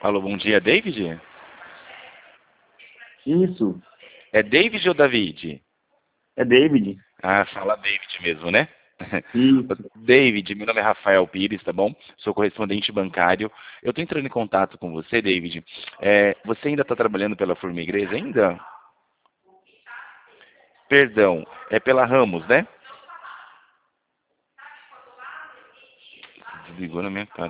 Alô, bom dia, David? Isso, É David ou David? é David. Ah, fala David mesmo, né? Isso. David, meu nome é Rafael Pires, tá bom? Sou correspondente bancário. Eu estou entrando em contato com você, David. Você ainda está trabalhando pela Formigreja ainda? Perdão, é pela Ramos, né? Desligou na minha cara.